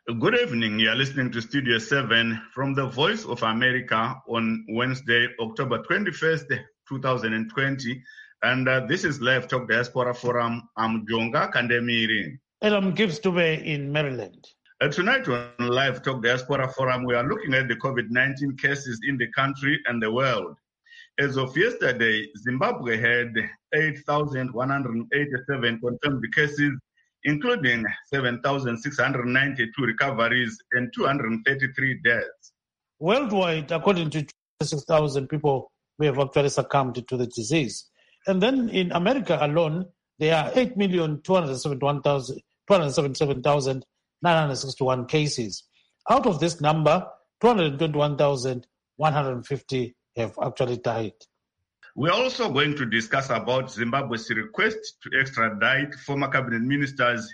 Good evening. You are listening to Studio 7 from the Voice of America on Wednesday, October 21st, 2020. And this is Live Talk Diaspora Forum. I'm Jonga Kandemiri. And I'm Gibbs Dube in Maryland. Tonight on Live Talk Diaspora Forum, we are looking at the COVID-19 cases in the country and the world. As of yesterday, Zimbabwe had 8,187 confirmed cases, including 7,692 recoveries and 233 deaths. Worldwide, according to 6,000 people may have actually succumbed to the disease. And then in America alone, there are 8,277,961 cases. Out of this number, 221,150 have actually died. We're also going to discuss about Zimbabwe's request to extradite former cabinet ministers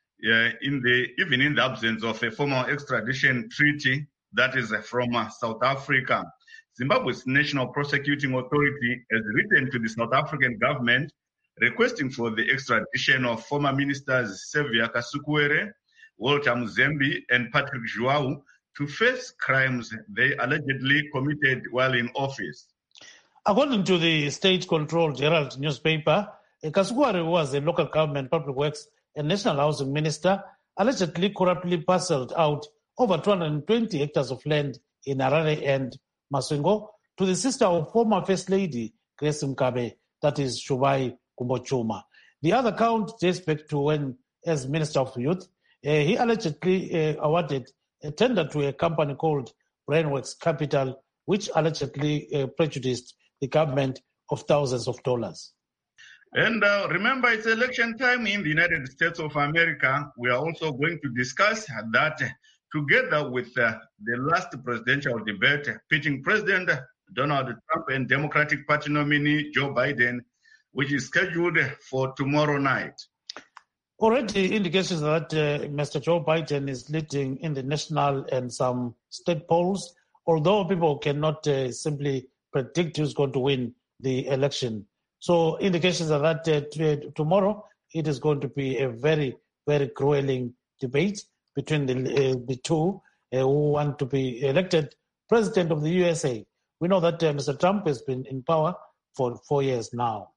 even in the absence of a formal extradition treaty that is from South Africa. Zimbabwe's National Prosecuting Authority has written to the South African government requesting for the extradition of former ministers Sevia Kasukuwere, Walter Muzembe, and Patrick João to face crimes they allegedly committed while in office. According to the state-controlled Herald newspaper, Kasukuwere was a local government public works and national housing minister, allegedly corruptly parceled out over 220 hectares of land in Harare and Masvingo to the sister of former First Lady Grace Mugabe, that is Shubai Kumbochuma. The other count dates back to when, as Minister of Youth, he allegedly awarded a tender to a company called Brainworks Capital, which allegedly prejudiced the government of thousands of dollars. And remember, it's election time in the United States of America. We are also going to discuss that together with the last presidential debate pitching President Donald Trump and Democratic Party nominee Joe Biden, which is scheduled for tomorrow night. Already indications that Mr. Joe Biden is leading in the national and some state polls, although people cannot simply predict who's going to win the election. So indications are that tomorrow it is going to be a very, very grueling debate between the two who want to be elected president of the USA. We know that Mr. Trump has been in power for 4 years now.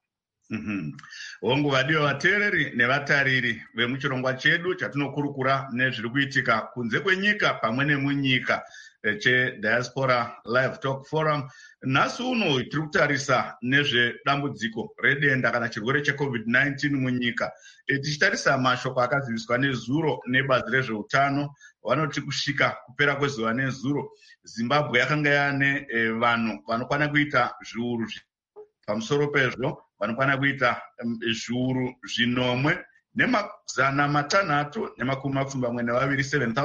Hongu vadio vateereri nevatariri vemuchirongwa chedu chatinokurukura nezviri kuitika kunze kwenyika pamwe nemunyika cheDiaspora Live Talk Forum. Nhasi uno tiri kutarisa nezvedambudziko redenda kana chirwere cheCovid-19 munyika. Tichitarisa mashoko akaziviswa nezuro nebazi rezveutano, vanoti kusvika kupera kwezuva nezuro, Zimbabwe yakanga yane vanhu vanokwana kuita zviuru pamusoro pezvo vanokwana kuita zviuru zvinomwe nemazana matanhatu nemakumi mapfumbamwe nevaviri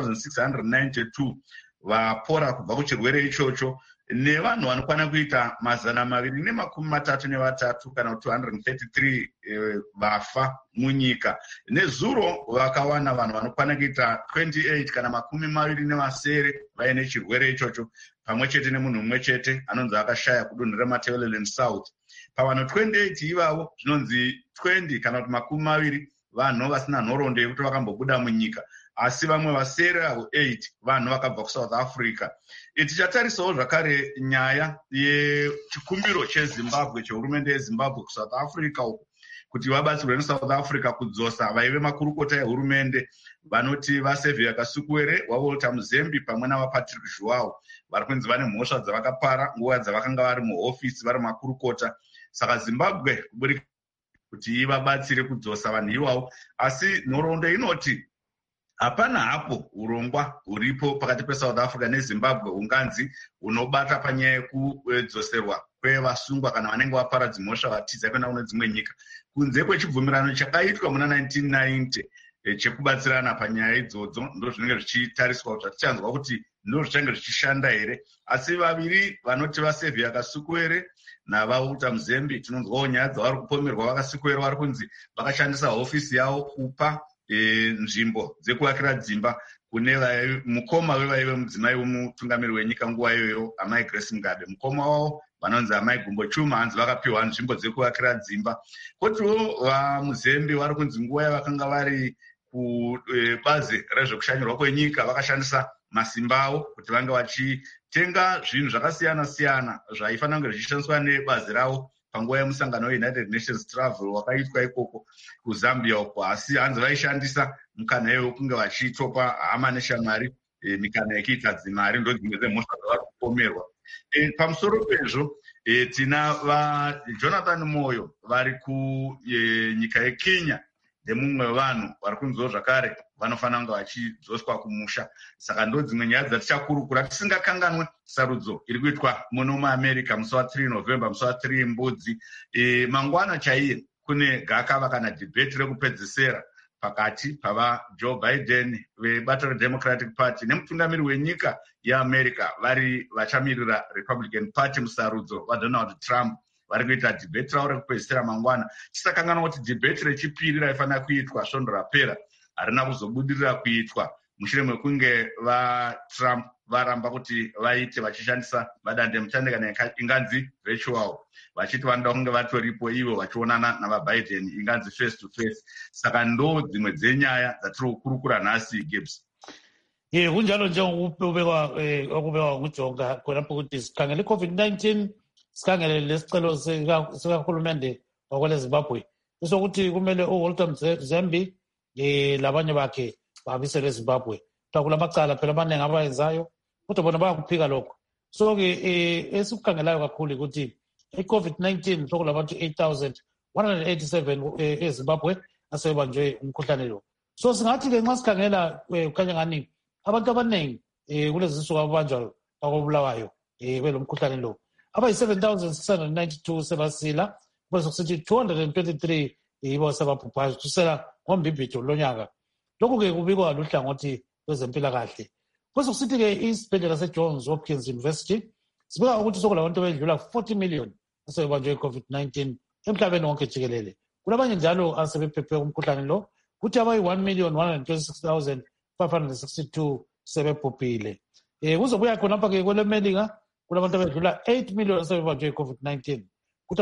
7,692 vapora kubva kuchirwere ichocho, nevanhu vanokwana kuita mazana maviri nemakumi matatu nevatatu kana 233 vafa munyika. Nezuro vakawana vanhu vanokwana kuita 28 kana makumi maviri nevasere vaine chirwere ichocho, pamwe chete nemunhu mumwe chete anonzi akashaya kudunhu reMatabeleland South. Pavanhu 28 ivavo zvinonzi 20 kana kuti makumi maviri vanhu vasina nhoroondo yekuti vakambobuda munyika, asi vamwe vasere avo 8 vanhu vakabva kuSouth Africa. Tichatarisawo zvakare nyaya yechikumbiro cheZimbabwe, chehurumende yeZimbabwe kuSouth Africa uku kuti vabatsirwe neSouth Africa kudzosa vaive makurukota ehurumende vanoti vaSevia Kasukuwere, waWalter Muzembe pamwe navaPatrick João vari kunzi vane mhosva dzavakapara nguva dzavakanga vari muhofisi vari makurukota. Saka Zimbabwe kuburikidza kuti ivabatsire kudzosa vanhu ivavo, asi nhoroondo inoti hapana hapo urongwa huripo pakati peSouth Africa neZimbabwe unganzi unobata panyaya yekudzoserwa kwevasungwa kana vanenge vapara dzimhosva vatiza kuenda kune dzimwe nyika, kunze kwechibvumirano chakaitwa muna 1990 chekubatsirana panyaya idzodzo. Ndo zvinenge zvichitariswa kuti zvatichaanzwa kuti ndo zvichange zvichishanda here. Asi vaviri vanoti vaSevia Kasukuwere navaWalter Muzembe, tinonzwawo nyaya dzavari kupomerwa vaKasukuwere vari kunzi vakashandisa hofisi yavo kupa nzvimbo dzekuvakira dzimba kune mukoma wevaive mudzimai womutungamiri wenyika nguva iyoyo amai Grace Mugabe. Mukoma wavo vanonzi amai Kumbochuma hanzi vakapiwa nzvimbo dzekuvakira dzimba. Kotiwo vaMuzembe vari kunzi nguva yavakanga vari kubazi rezvekushanyirwa kwenyika vakashandisa masimba avo kuti vange vachitenga zvinhu zvakasiyana-siyana zvaifanira kunge zvichishandiswa nebazi ravo panguva yemusangano weUnited Nations Travel wakaitwa ikoko kuZambia uko, asi hanzi vaishandisa mukana iyoyo kunge vachitopa hama neshamwari mikana yekuita dzimari, ndo dzimwe dzemhosva dzavari kupomerwa. Pamusoro pezvo tina vaJonathan Moyo vari kunyika yeKenya ndemumwe wevanhu vari kunziwo zvakare vanofanira kunge vachidzoswa kumusha. Saka ndo dzimwe nyaya dzatichakurukura tisingakanganwe sarudzo iri kuitwa muno muAmerica musi wa3 November, musi wa3 Mbudzi. Mangwana chaiye kune gakava kana dhibheti rekupedzisira pakati pavaJoe Biden vebato reDemocratic Party nemutungamiri wenyika yeAmerica vari vachamirira Republican Party musarudzo vaDonald Trump. Vari kuita dhibheti ravo rekupedzisira mangwana. Tisakanganwa kuti dhibheti rechipiri raifanira kuitwa svondo rapera harina kuzobudirira kuitwa mushure mekunge vaTrump varamba kuti vaite vachishandisa madandemutande kana inganzi virtual, vachiti vanoda kunge vatoripo ivo vachionana navaBiden inganzi face to face. Saka ndo dzimwe dzenyaya dzatiri kukurukura nhasi, Gibbs. Kunjalo njengokubekwa nguJonga khonapho kuti sikhangele i-COVID-19, sikhangele lesicelo sikahulumende wakwele Zimbabwe sokuthi kumele uWalter Mzembi labanye bakhe babiselwe eZimbabwe. Kula macala phela amaningi abayenzayo kodwa bona bayakuphika lokho. So-ke esikukhangelayo kakhulu ukuthi i-COVID-19 sokulabantu 8,187 eZimbabwe asebanjwe umkhuhlane lo. So singathi-ke nxa sikhangela kukhanya ngani abantu abaningi kulezi nsuku ababanjwayo bakobulawayo kwelo mkhuhlane lo abayi-7,692 sebasila bese kusithi 223 yibo sebabhubhayo kusela ngombibhidlo lonyaka. Lokhu-ke kubikwa luhlangothi lwezempilakahle. Bese kusithi-ke isibhedlela seJohns Hopkins University sibika ukuthi sokulabantu abedlula 40 million asebebanjwe i-COVID-19 emhlabeni wonke jikelele. Kulabanye njalo asebephephe umkhuhlane lo kuthi abayi-1,126,562 sebebhubhile. Kuzobuya khonapha-ke kwelemelika kulabantu abedlula 8 million asebebanjwe i-COVID-19 kuthi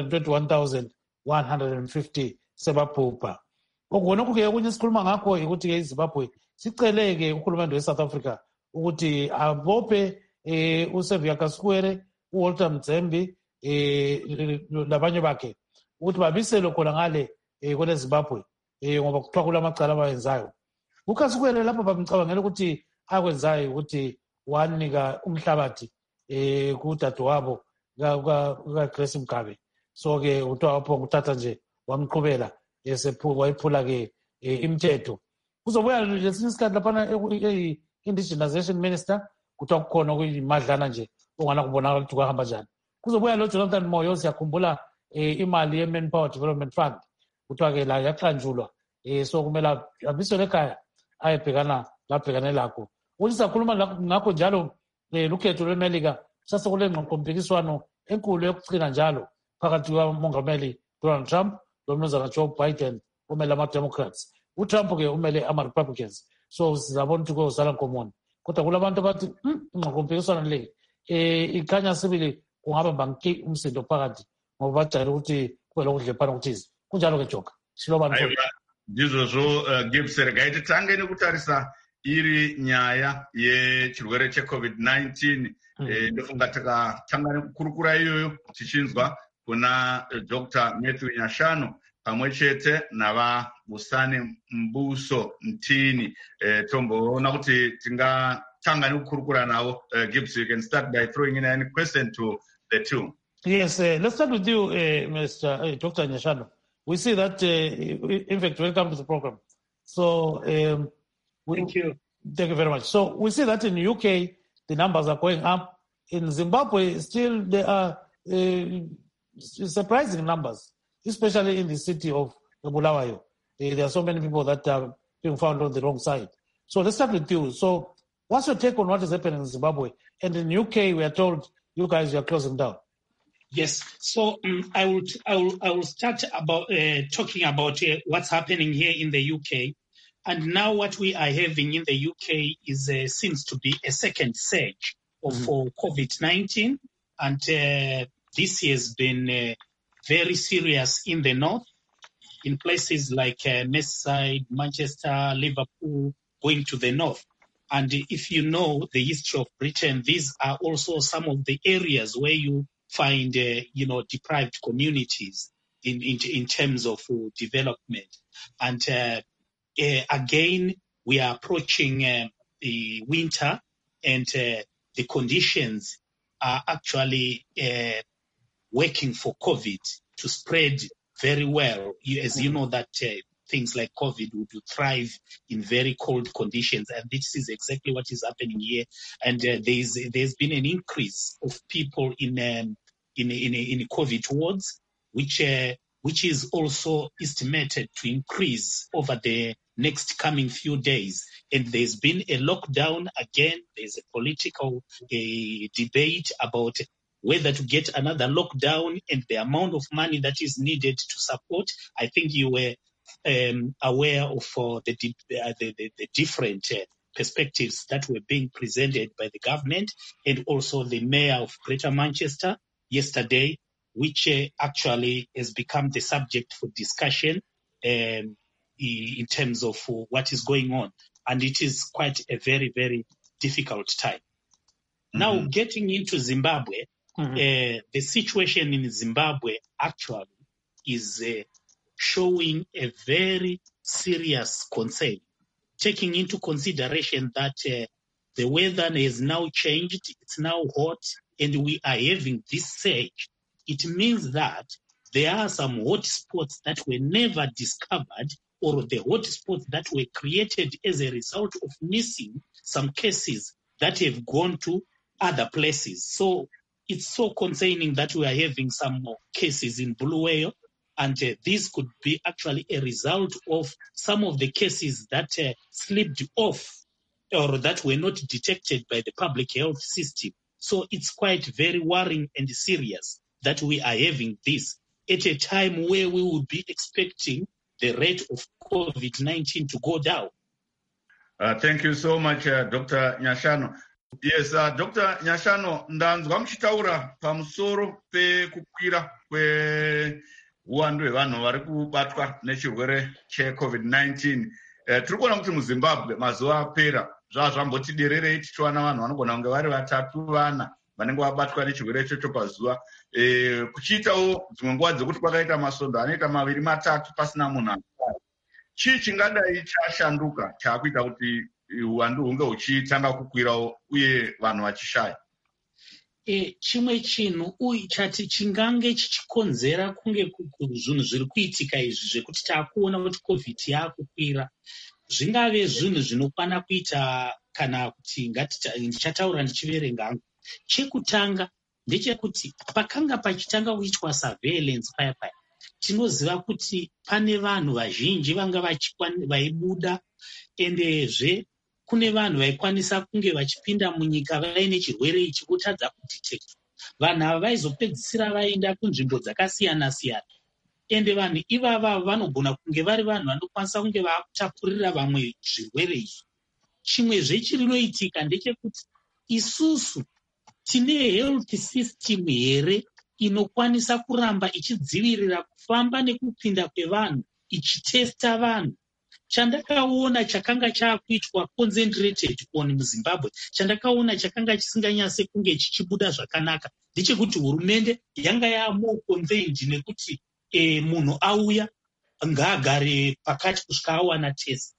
abayi-221,150 sebabhubha. Okunye okunye esikhuluma ngakho ukuthi-ke iZimbabwe siceleke uhulumende weSouth Africa ukuthi abophe uSevia Kasukwere, uWalter Mzembi labanye bakhe ukuthi babiselwe khona ngale kwele Zimbabwe ngoba kuthiwa kulamacala abayenzayo. UKasukwere lapho bamcabangela ukuthi akwenzayo ukuthi wanika umhlabathi kudadewabo kaGrace Mugabe. So-ke kuthiwa wapho kuthatha nje wamqhubela wayiphula-ke imithetho. Kuzobuya lesinye isikhathi laphana i-indigenization minister kuthiwa kukhona okuyimadlana nje ongana kubonakala ukuthi kwahamba njani. Kuzobuya lo Jonathan Moyo siyakhumbula imali ye-Manpower Development Fund kuthiwa-ke la yaqanjulwa so kumele abiselwe ekhaya ayebhekana labhekane lakho. Ukuthi siyakhuluma ngakho njalo lukhetho lwemelika sasekule ngqompikiswano enkulu yokucina njalo phakathi kwamongameli Donald Trump lomnumzana Joe Biden umele ama-Democrats. UTrump-ke umele ama-Republicans. So sizabona ukuthi kuyozala nkomoni. Kodwa kulabantu abathi ingqompikiswano le ikhanya sibili kungabamba nki umsindo phakathi ngoba bajayele ukuthi kube lokudlephana okuthize. Kunjalo-ke Joka. Shilobani. Ndizvozvo Gibbs, regai titange nekutarisa iri nyaya yechirwere cheCovid-19. Ndofunga takatanga nekukurukura iyoyo tichinzwa kuna Dr. Matthew Nyashanu pamwe chete navaBusani Mbuso Mtini. Tomboona kuti tingatanga nekukurukura navo. Gibbs, you can start by throwing in any question to the two. Yes, let's start with you, Mr. Dr. Nyashanu. We see that, in fact, welcome to the program. So, thank you. Thank you very much. So, we see that in the UK, the numbers are going up. In Zimbabwe, still there are surprising numbers, especially in the city of Bulawayo. There are so many people that are being found on the wrong side. So, let's start with you. So, what's your take on what is happening in Zimbabwe? And in the UK, we are told you guys are closing down. Yes, so I will start about talking about what's happening here in the UK, and now what we are having in the UK is seems to be a second surge of COVID-19, and this has been very serious in the north. in places like Merseyside, Manchester, Liverpool, going to the north. And if you know the history of Britain, these are also some of the areas where you find, deprived communities in terms of development. And again, we are approaching the winter, and the conditions are actually working for COVID to spread very well. As you know that things like COVID would thrive in very cold conditions, and this is exactly what is happening here. And there's been an increase of people in COVID wards, which is also estimated to increase over the next coming few days. And there's been a lockdown again. There's a political debate about whether to get another lockdown and the amount of money that is needed to support. I think you were aware of the different perspectives that were being presented by the government, and also the mayor of Greater Manchester yesterday, which actually has become the subject for discussion in terms of what is going on. And it is quite a very, very difficult time. Mm-hmm. Now, getting into Zimbabwe, the situation in Zimbabwe actually is showing a very serious concern, taking into consideration that the weather has now changed, it's now hot, and we are having this surge. It means that there are some hotspots that were never discovered, or the hotspots that were created as a result of missing some cases that have gone to other places. So it's so concerning that we are having some more cases in Bulawayo, and this could be actually a result of some of the cases that slipped off or that were not detected by the public health system. So it's quite very worrying and serious that we are having this at a time where we would be expecting the rate of COVID-19 to go down. Thank you so much, Dr. Nyashano. Yes, Dr. Nyashano, ndanzwa muchitaura pamusoro pekukwira kweuwandu hwevanhu vari kubatwa nechirwere cheCovid-19. Tiri kuona kuti muZimbabwe mazuva apera zvambotidererei tichiwana vanhu vanogona kunge vari 3-4 vanenge vabatwa nechirwere ichocho pazuva, kuchiitawo dzimwe nguva dzekuti kwakaita masvondo anoita 2-3 pasina munhu akugara. Chii chingadai chashanduka chaakuita kuti uwandu hunge huchitanga kukwirawo uye vanhu vachishaya? Chimwe chinhu chati chingange chichikonzera kunge zvinhu zviri kuitika izvi zvekuti taakuona kuti COVID yaakukwira, zvingave zvinhu zvinokwana kuita, kana kuti ndichataura ndichiverenga hangu. Chekutanga ndechekuti pakanga pachitanga kuitwa surveillance paya tinoziva kuti pane vanhu vazhinji vanga vaibuda, endezve kune vanhu vaikwanisa kunge vachipinda munyika vaine chirwere ichi votadza kudetectwa. Vanhu ava vaizopedzisira vaenda kunzvimbo dzakasiyana-siyana, ende vanhu ivava vanogona kunge vari vanhu vanokwanisa kunge vakutapurira vamwe zvirwere izvi. Chimwezve chirinoitika ndechekuti isusu tine health system here inokwanisa kuramba ichidzivirira kufamba nekupinda kwevanhu, ichitesta vanhu. Chandakaona chakanga chaakuitwa concentrated on muZimbabwe, chandakaona chakanga chisinganyase kunge chichibuda zvakanaka, ndechekuti hurumende yanga yaamore contained nekuti munhu auya ngaagare pakati kusvika awana test.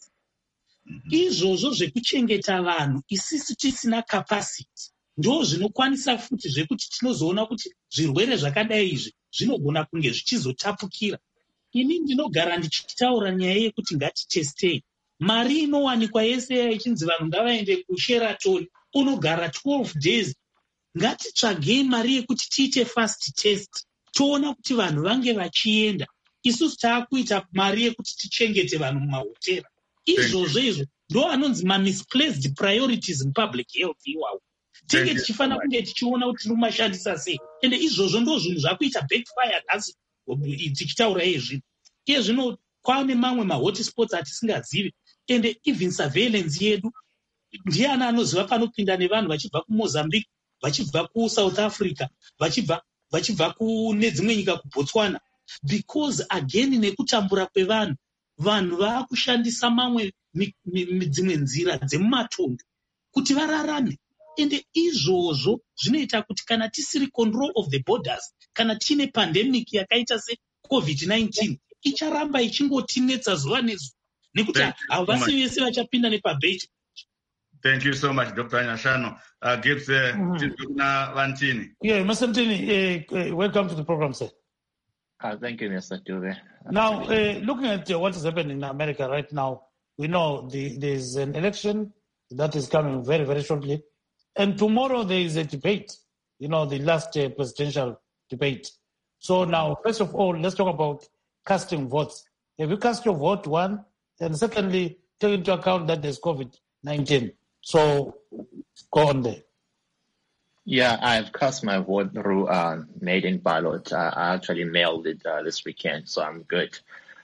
Izvozvo zvekuchengeta vanhu isisi tisina capacity ndo zvinokwanisa futi zvekuti tinozoona kuti zvirwere zvakadai izvi zvinogona kunge zvichizotapukira. Ini ndinogara ndichitaura nyaya yekuti ngatitestei. Mari inowanikwa yese ichinzi vanhu ngavaende kuSheraton unogara 12 days. Ngatitsvagei mari yekuti tiite fast test, toona kuti vanhu vange vachienda. Isusu taakuita mari yekuti tichengete vanhu mumahotera. Izvozvo ndo anonzi misplaced priorities in public health iwawo. Tinge tichifana kunge tichiona kuti tinomashandisa sei. Ende izvozvo ndo zvinhu zvakuita backfire nhasi tichitaura izvi. Iye zvino kwane mamwe mahotspots atisingazivi, ende even surveillance yedu ndiani anoziva panopinda nevanhu vachibva kuMozambique, vachibva kuSouth Africa, vachibva kune dzimwe nyika kuBotswana. because again nekutambura kwevanhu vanhu vakushandisa mamwe dzimwe nzira dzemumatundu kuti vararame, ende izvozvo zvinoita kuti kana tisiri control of the borders, kana tine pandemic yakaita seCovid-19 icharamba ichingotinetsa zuva nezuva nekuti havasi vese vachapinda nepabheji. Thank you so much, Dr. Nyashanu. Gibbs, Vantini. Yeah, Mr. Mtini, welcome to the program, sir. Thank you, Mr. Dube. Now, looking at what is happening in America right now, we know there's an election that is coming very, very shortly. And tomorrow there is a debate, the last presidential debate. So now, first of all, let's talk about casting votes. Have you cast your vote, one? And secondly, take into account that there's COVID-19. So go on there. Yeah, I've cast my vote through mail-in ballot. I actually mailed it this weekend, so I'm good.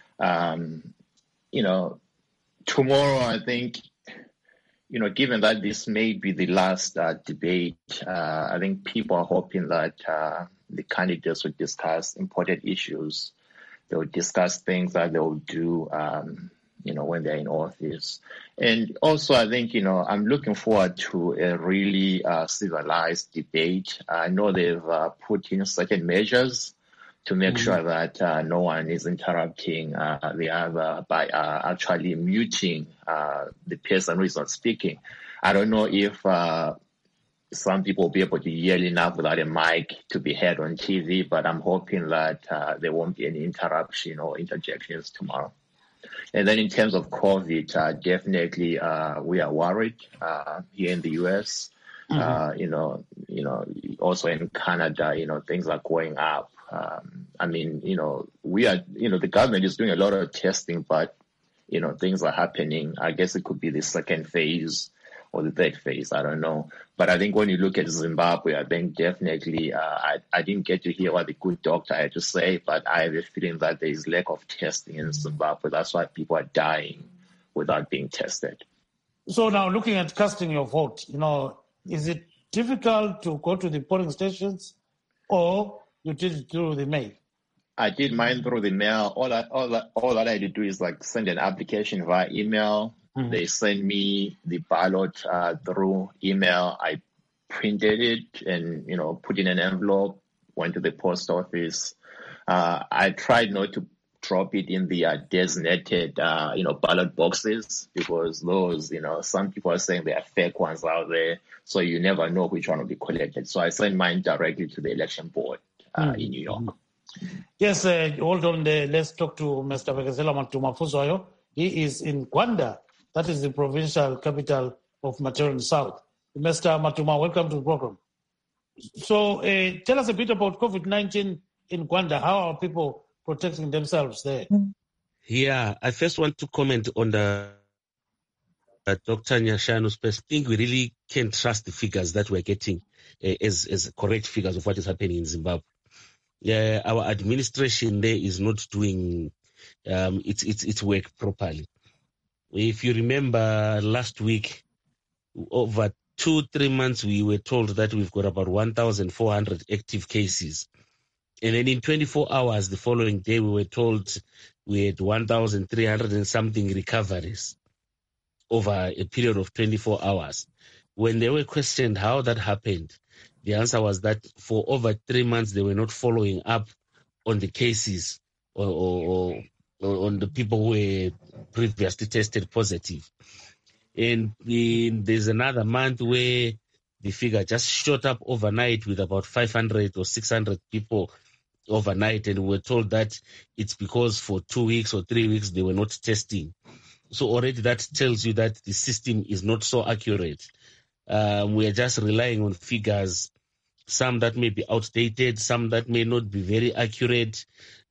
Tomorrow, I think, given that this may be the last debate, I think people are hoping that the candidates will discuss important issues. They will discuss things that they will do, when they're in office. And also, I think, I'm looking forward to a really civilized debate. I know they've put in certain measures to make sure that no one is interrupting the other by actually muting the person who is not speaking. I don't know if some people will be able to yell enough without a mic to be heard on TV, but I'm hoping that there won't be any interruption or interjections tomorrow. And then in terms of COVID, definitely we are worried here in the U.S. Also in Canada, things are going up. We are, the government is doing a lot of testing, but, things are happening. I guess it could be the second phase or the third phase. I don't know. But I think when you look at Zimbabwe, I think definitely, I didn't get to hear what the good doctor had to say, but I have a feeling that there is lack of testing in Zimbabwe. That's why people are dying without being tested. So now looking at casting your vote, is it difficult to go to the polling stations or you did it through the mail? I did mine through the mail. All that I had to do is send an application via email. Mm-hmm. They sent me the ballot through email. I printed it and, put in an envelope, went to the post office. I tried not to drop it in the designated, ballot boxes because those, some people are saying there are fake ones out there. So you never know which one will be collected. So I sent mine directly to the election board in New York. Yes, hold on there. Let's talk to Mr. Bekezela Matuma Fusoyo. He is in Gwanda. That is the provincial capital of Materen South. Mr. Matuma, welcome to the program. So tell us a bit about COVID-19 in Gwanda. How are people protecting themselves there? Yeah, I first want to comment on the Dr. Nyashanu's I think we really can trust the figures that we're getting as correct figures of what is happening in Zimbabwe. Yeah, our administration there is not doing its work properly. If you remember last week, over 2-3 months, we were told that we've got about 1,400 active cases. And then in 24 hours, the following day, we were told we had 1,300 and something recoveries over a period of 24 hours. When they were questioned how that happened, the answer was that for over 3 months, they were not following up on the cases or on the people who were previously tested positive. And there's another month where the figure just shot up overnight with about 500 or 600 people overnight. And we were told that it's because for 2 weeks or 3 weeks, they were not testing. So already that tells you that the system is not so accurate. We are just relying on figures, some that may be outdated, some that may not be very accurate.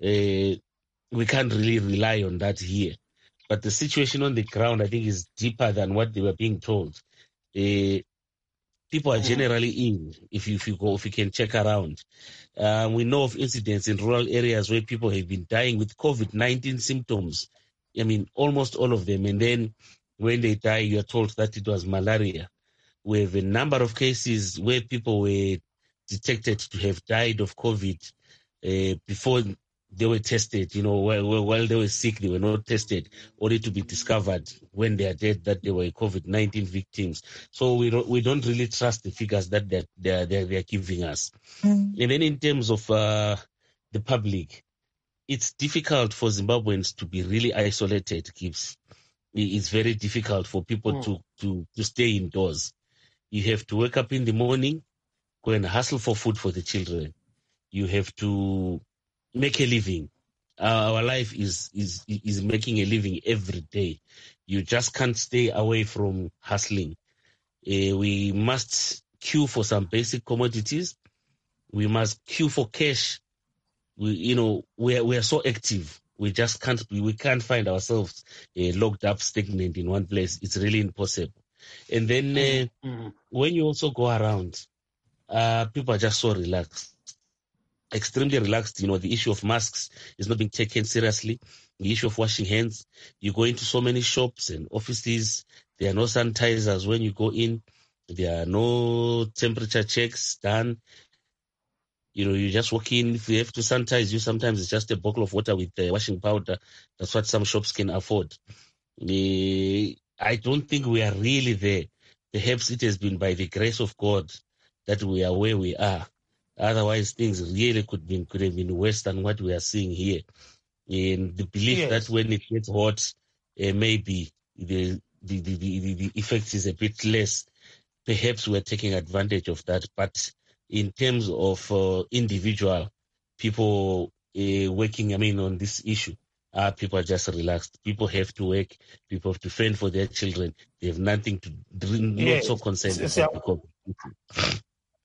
We can't really rely on that here. But the situation on the ground, I think, is deeper than what they were being told. People are generally in, if you can check around. We know of incidents in rural areas where people have been dying with COVID-19 symptoms. Almost all of them. And then when they die, you are told that it was malaria. We have a number of cases where people were detected to have died of COVID before they were tested, while they were sick, they were not tested, only to be discovered when they are dead that they were COVID-19 victims. So we don't really trust the figures that they're giving us. And then in terms of the public, it's difficult for Zimbabweans to be really isolated, Gibbs. It's very difficult for people to stay indoors. You have to wake up in the morning, go and hustle for food for the children. You have to make a living. Our life is making a living every day. You just can't stay away from hustling. We must queue for some basic commodities. We must queue for cash. We are so active. We can't find ourselves locked up, stagnant in one place. It's really impossible. And then when you also go around, people are just so relaxed. Extremely relaxed. The issue of masks is not being taken seriously. The issue of washing hands. You go into so many shops and offices. There are no sanitizers when you go in. There are no temperature checks done. You just walk in. If you have to sanitize you, sometimes it's just a bottle of water with washing powder. That's what some shops can afford. I don't think we are really there. Perhaps it has been by the grace of God that we are where we are. Otherwise, things really could have been worse than what we are seeing here. And the belief that when it gets hot, maybe the effect is a bit less. Perhaps we're taking advantage of that. But in terms of individual people working, on this issue, people are just relaxed. People have to work. People have to fend for their children. They have nothing to do, not so concerned about the COVID.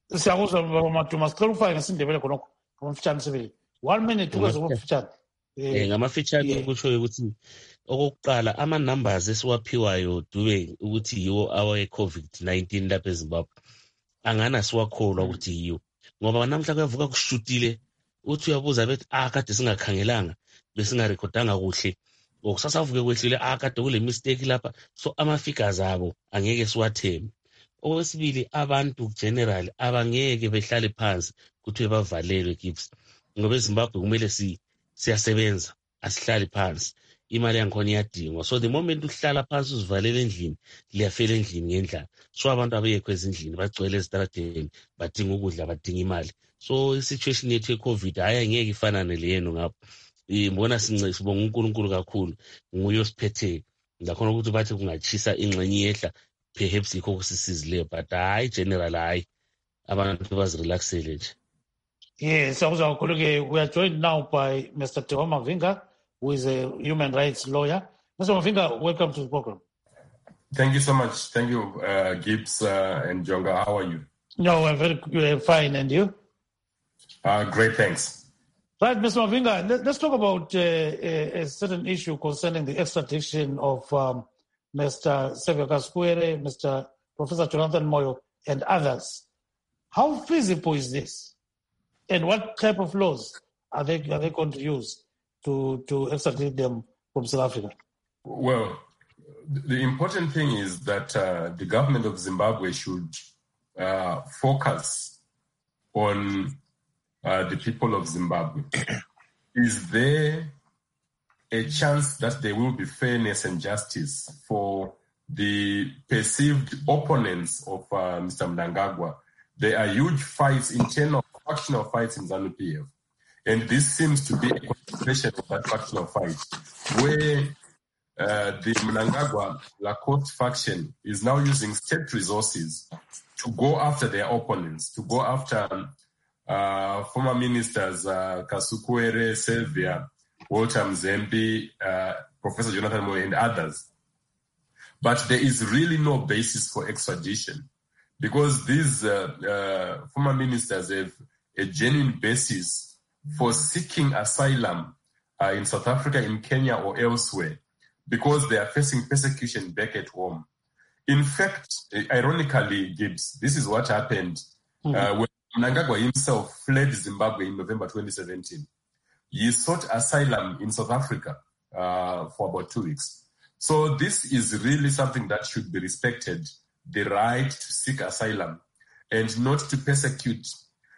Masicela ukufake ngesindebele khonokho ngomfitshane sibili 1 minute ukwazi ukufitshane ngamafitshane kusho ukuthi okokuqala ama-numbers esiwaphiwayo dube ukuthi yiwo awe-COVID-19 lapha eZimbabwe angana siwakholwa ukuthi yiwo ngoba namhla kuyavuka kushutile uthi uyabuza bethi kade singakhangelanga besingarekhodanga kuhle okusasavuke kwehlile kade kule mistake lapha so ama-figures abo angeke siwathembe. Okwesibili, abantu generally abangeke behlale phansi kuthiwe bavalelwe Gibbs ngoba eZimbabwe kumele siyasebenza asihlali phansi imali yankhona iyadingwa so the moment uhlala phansi uzivalela endlini liyafela endlini ngendlala so abantu abekho ezindlini bagcwele ezitaradeni badinga ukudla badinga imali so i-situation yethu ye-COVID hayi angeke ifanane leyenu ngapho mbona sibonga uNkulunkulu kakhulu nguye osiphetheyo ngakhona ukuthi bathi kungachisa ingxenye yehla perhaps ikho kusisizileyo but hayi general hayi abantu bazirelaxele nje. Yes, we are joined now by Mr. Teho Mavinga, who is a human rights lawyer. Mr. Mavinga, welcome to the program. Thank you so much. Thank you, Gibbs and Jonga. How are you? No, I'm very fine. And you? Great, thanks. Right, Mr. Mavinga, let's talk about a certain issue concerning the extradition of Mr. Xavier Kaskwere, Mr. Professor Jonathan Moyo, and others. How feasible is this? And what type of laws are they going to use to extradite them from South Africa? Well, the important thing is that the government of Zimbabwe should focus on the people of Zimbabwe. Is there a chance that there will be fairness and justice for the perceived opponents of Mr. Mnangagwa? There are huge fights, internal factional fights in ZANU-PF. And this seems to be a continuation of that factional fight, where the Mnangagwa Lacoste faction is now using state resources to go after their opponents, to go after former ministers Kaskwere, Xavier, Walter Mzembe, Professor Jonathan Moyo, and others. But there is really no basis for extradition because these former ministers have a genuine basis for seeking asylum in South Africa, in Kenya, or elsewhere because they are facing persecution back at home. In fact, ironically, Gibbs, this is what happened when Mnangagwa himself fled Zimbabwe in November 2017. He sought asylum in South Africa for about 2 weeks. So this is really something that should be respected, the right to seek asylum and not to persecute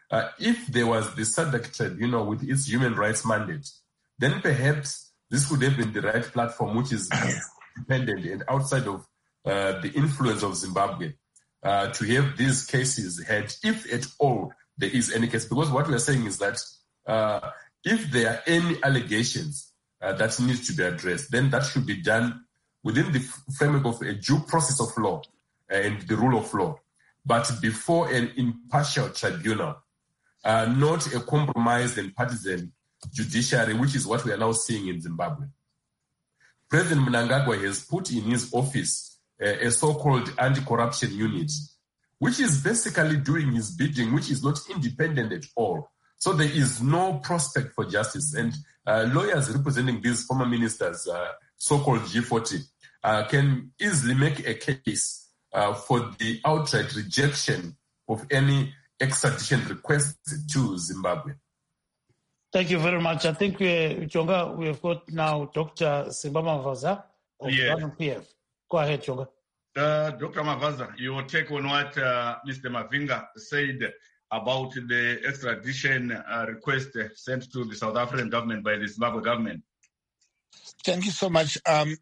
if there was the SADC tribunal with its human rights mandate, then perhaps this would have been the right platform, which is independent and outside of the influence of Zimbabwe, to have these cases heard, if at all there is any case. Because what we are saying is that if there are any allegations that need to be addressed, then that should be done within the framework of a due process of law and the rule of law, but before an impartial tribunal, not a compromised and partisan judiciary, which is what we are now seeing in Zimbabwe. President Mnangagwa has put in his office a so-called anti-corruption unit, which is basically doing his bidding, which is not independent at all. So there is no prospect for justice. And lawyers representing these former ministers, so-called G40, can easily make a case for the outright rejection of any extradition request to Zimbabwe. Thank you very much. I think, Chonga, we have got now Dr. Simbama Mavaza of ZANU-PF. Go ahead, Chonga. Dr. Mavaza, your take on what Mr. Mavinga said about the extradition request sent to the South African government by the Zimbabwe government. Thank you so much. I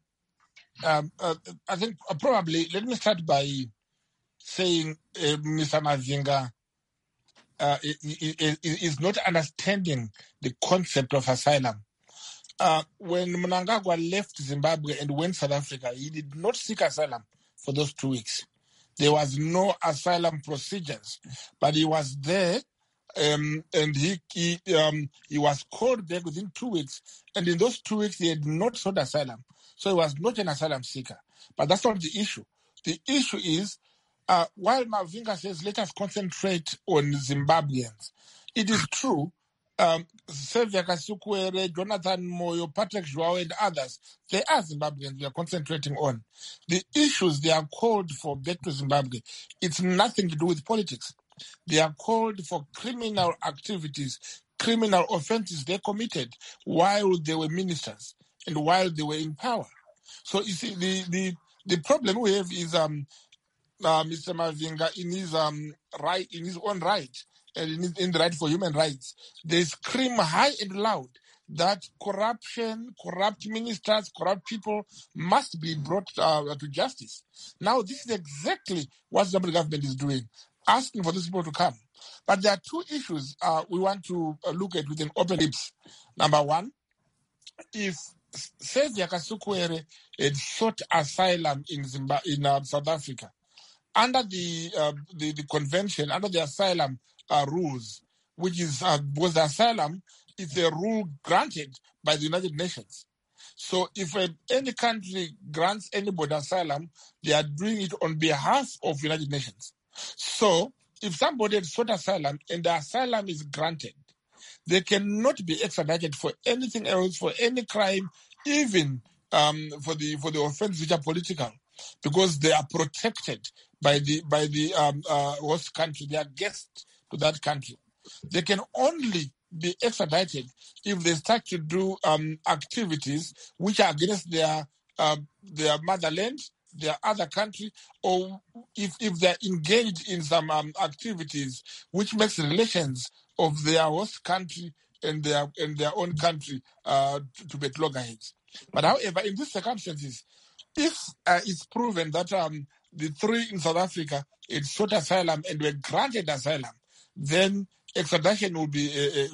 think probably, let me start by saying Mr. Mavinga is not understanding the concept of asylum. When Mnangagwa left Zimbabwe and went to South Africa, he did not seek asylum for those 2 weeks. There was no asylum procedures, but he was there, and he was called back within 2 weeks. And in those 2 weeks, he had not sought asylum, so he was not an asylum seeker. But that's not the issue. The issue is, while Mavinga says, let us concentrate on Zimbabweans, it is true. Xavier Kasukuwere, Jonathan Moyo, Patrick Joao, and others, they are Zimbabweans we are concentrating on. The issues they are called for back to Zimbabwe, it's nothing to do with politics. They are called for criminal activities, criminal offenses they committed while they were ministers and while they were in power. So you see, the problem we have is Mr. Mavinga in his right, in his own right, and in the right for human rights, they scream high and loud that corruption, corrupt ministers, corrupt people must be brought to justice. Now, this is exactly what the government is doing, asking for these people to come. But there are two issues we want to look at with an open lips. Number one, if Xavier Kasukuwere had sought asylum in South Africa, under the convention, under the asylum rules, which is because the asylum is a rule granted by the United Nations. So if any country grants anybody asylum, they are doing it on behalf of the United Nations. So if somebody had sought asylum and the asylum is granted, they cannot be extradited for anything else, for any crime, even for the offenses which are political, because they are protected by the host country. They are guests to that country. They can only be extradited if they start to do activities which are against their motherland, their other country, or if they're engaged in some activities which makes relations of their host country and their own country to be at loggerheads. But however, in these circumstances, if it's proven that the three in South Africa had sought asylum and were granted asylum, then extradition will be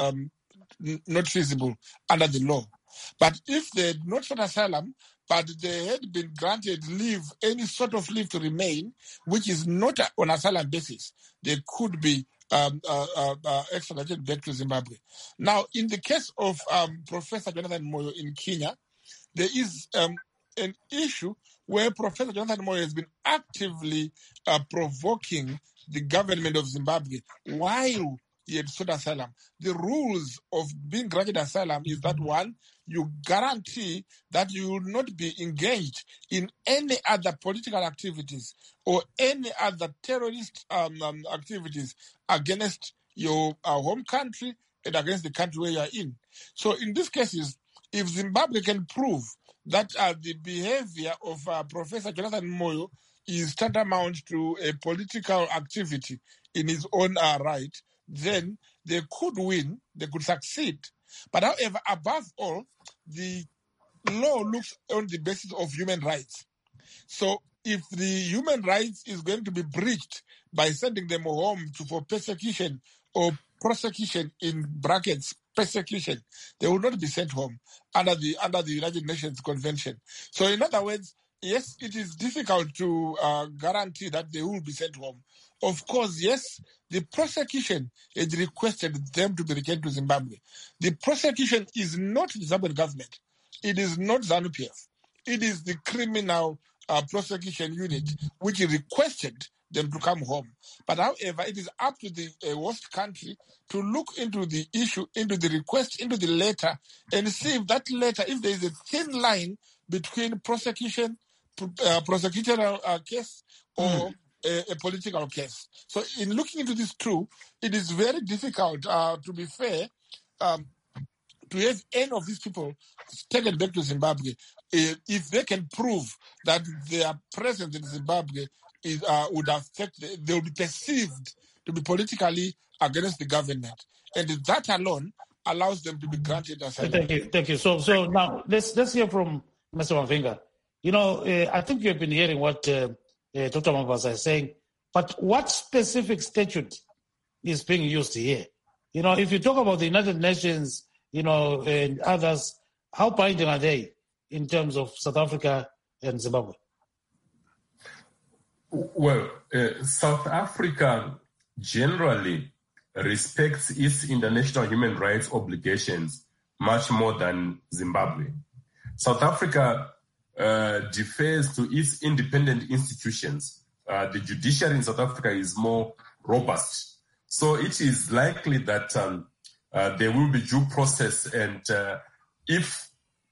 not feasible under the law. But if they had not sought asylum, but they had been granted leave, any sort of leave to remain, which is not on asylum basis, they could be extradited back to Zimbabwe. Now, in the case of Professor Jonathan Moyo in Kenya, there is an issue where Professor Jonathan Moyo has been actively provoking the government of Zimbabwe while he had sought asylum. The rules of being granted asylum is that, one, you guarantee that you will not be engaged in any other political activities or any other terrorist activities against your home country and against the country where you are in. So in these cases, if Zimbabwe can prove that the behavior of Professor Jonathan Moyo is tantamount to a political activity in his own right, then they could win, they could succeed. But however, above all, the law looks on the basis of human rights. So if the human rights is going to be breached by sending them home for persecution or prosecution, in brackets, persecution, they will not be sent home under the United Nations Convention. So in other words, yes, it is difficult to guarantee that they will be sent home. Of course, yes, the prosecution had requested them to be returned to Zimbabwe. The prosecution is not the Zimbabwean government. It is not ZANU-PF. It is the criminal prosecution unit which requested them to come home. But however, it is up to the host country to look into the issue, into the request, into the letter, and see if that letter, if there is a thin line between prosecution, prosecutorial case, or a political case. So in looking into this too, it is very difficult, to be fair, to have any of these people taken back to Zimbabwe if they can prove that their presence in Zimbabwe would affect, they will be perceived to be politically against the government. And that alone allows them to be granted asylum. Thank you. So now let's hear from Mr. Mavinga. You know, I think you have been hearing what Dr. Mavasa is saying, but what specific statute is being used here? You know, if you talk about the United Nations, you know, and others, how binding are they in terms of South Africa and Zimbabwe? Well, South Africa generally respects its international human rights obligations much more than Zimbabwe. South Africa defers to its independent institutions. The judiciary in South Africa is more robust. So it is likely that there will be due process, and if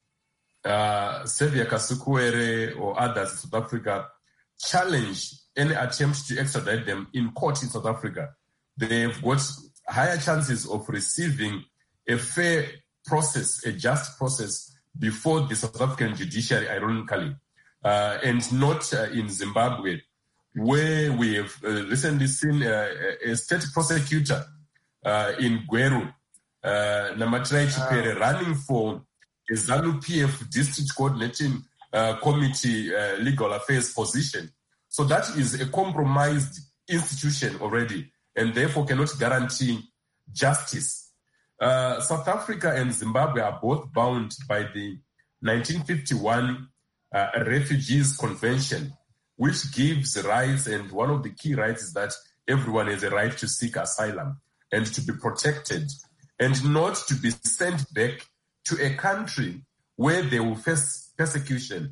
Xavier Kasukuwere or others in South Africa challenge any attempt to extradite them in court in South Africa, they've got higher chances of receiving a fair process, a just process before the South African judiciary, ironically, and not in Zimbabwe, where we have recently seen a state prosecutor in Gweru, Namatrai Chipere, running for a ZANU-PF district coordinating committee legal affairs position. So that is a compromised institution already, and therefore cannot guarantee justice. South Africa and Zimbabwe are both bound by the 1951 Refugees Convention, which gives rights, and one of the key rights is that everyone has a right to seek asylum and to be protected and not to be sent back to a country where they will face persecution.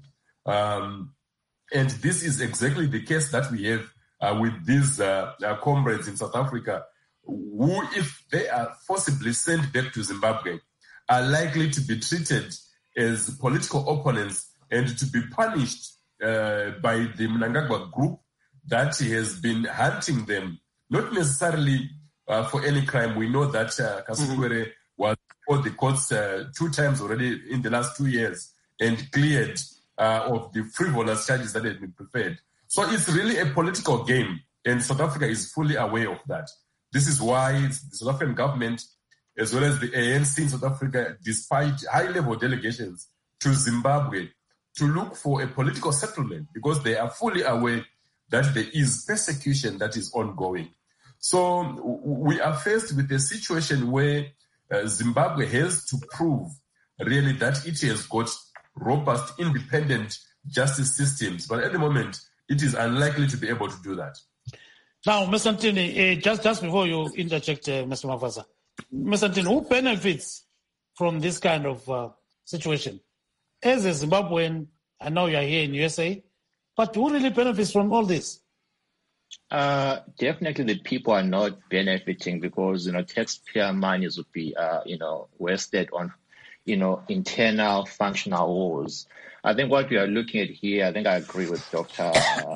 And this is exactly the case that we have with these comrades in South Africa, who, if they are forcibly sent back to Zimbabwe, are likely to be treated as political opponents and to be punished by the Mnangagwa group that has been hunting them, not necessarily for any crime. We know that Kasukuwere was before the courts 2 times already in the last 2 years and cleared of the frivolous charges that had been preferred. So it's really a political game, and South Africa is fully aware of that. This is why the South African government, as well as the ANC in South Africa, despite high-level delegations to Zimbabwe to look for a political settlement, because they are fully aware that there is persecution that is ongoing. So we are faced with a situation where Zimbabwe has to prove really that it has got robust, independent justice systems. But at the moment, it is unlikely to be able to do that. Now, Mr. Ntini, just before you interject, Mr. Mavasa, Mr. Ntini, who benefits from this kind of situation? As a Zimbabwean, I know you are here in USA, but who really benefits from all this? Definitely the people are not benefiting because, taxpayer money would be, wasted on, internal functional wars. I think what we are looking at here, I think I agree with Dr.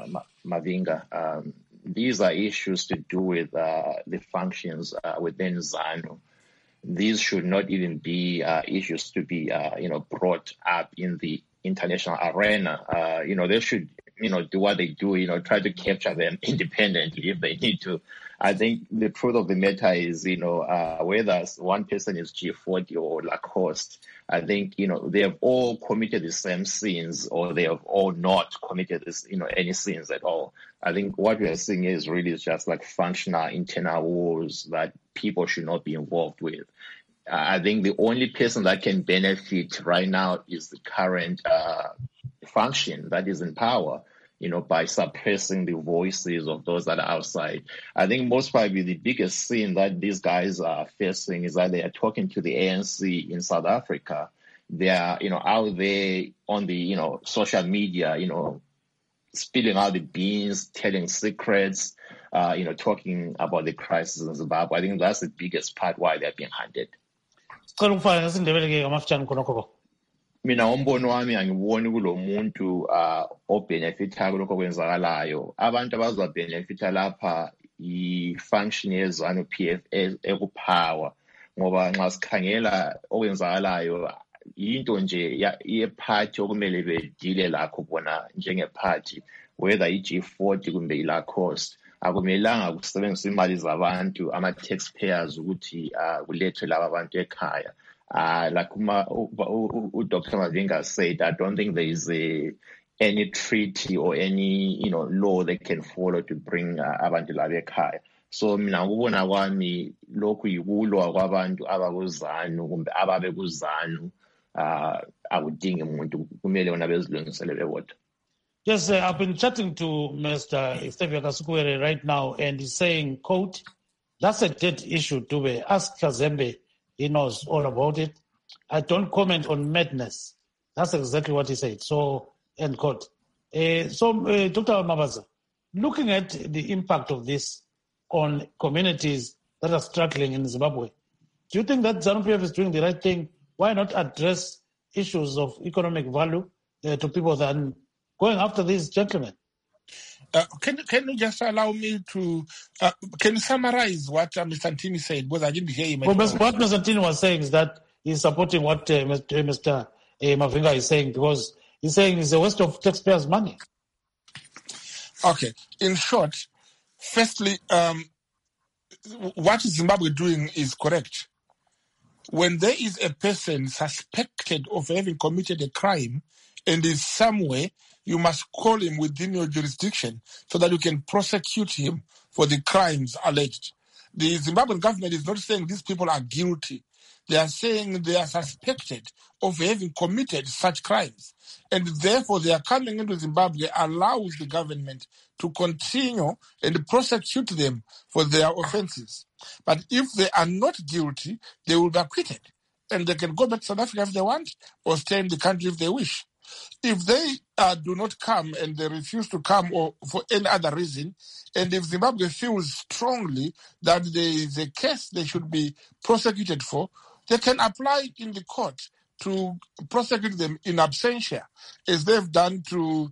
Mavinga. These are issues to do with the functions within ZANU. these should not even be issues to be, brought up in the international arena. They should, do what they do, try to capture them independently if they need to. I think the truth of the matter is, whether one person is G40 or Lacoste, I think, they have all committed the same sins, or they have all not committed this, any sins at all. I think what we are seeing is really just like functional internal wars that people should not be involved with. I think the only person that can benefit right now is the current function that is in power, by suppressing the voices of those that are outside. I think most probably the biggest sin that these guys are facing is that they are talking to the ANC in South Africa. They are, out there on the, social media, spilling out the beans, telling secrets, talking about the crisis in Zimbabwe. I think that's the biggest part why they're being hunted. Mina umbono wami angiboni kulo muntu obenefita kuloko kwenzakalayo. Abantu abazobenefita lapha i-function yezanu PF ekupower, ngoba nxa sikhangela okwenzakalayo into nje ye-party okumele bedile lakho bona njenge-party, whether i-G40 kumbe i-Lacoste, akumelanga kusebenzisa imali zabantu ama-taxpayers ukuthi kulethwe laba abantu ekhaya. Like Dr. Mavinga said, I don't think there is any treaty or any law they can follow to bring abantu laba ekhaya. So mina ngubona kwami lokhu yikulwa kwabantu abakuzanu kumbe ababe kuzanu akudingi umuntu kumele wona bezilungisele bebodwa. Yes, I've been chatting to Mr. Xavier Kasukuwere right now, and he's saying, quote, that's a dead issue, Dube. Ask Kazembe. He knows all about it. I don't comment on madness. That's exactly what he said. So, end quote. Dr. Mabaza, looking at the impact of this on communities that are struggling in Zimbabwe, do you think that ZANU-PF is doing the right thing? Why not address issues of economic value to people than going after these gentlemen? Can you just allow me to can you summarize what Mr. Ntini said? Because I didn't hear him. Well, what Mr. Ntini was saying is that he's supporting what Mr. Mavinga is saying, because he's saying it's a waste of taxpayers' money. Okay. In short, firstly, what Zimbabwe doing is correct. When there is a person suspected of having committed a crime and is somewhere, you must call him within your jurisdiction so that you can prosecute him for the crimes alleged. The Zimbabwean government is not saying these people are guilty. They are saying they are suspected of having committed such crimes. And therefore, they are coming into Zimbabwe allows the government to continue and prosecute them for their offenses. But if they are not guilty, they will be acquitted. And they can go back to South Africa if they want, or stay in the country if they wish. If they do not come and they refuse to come or for any other reason, and if Zimbabwe feels strongly that there is a case they should be prosecuted for, they can apply in the court to prosecute them in absentia, as they've done to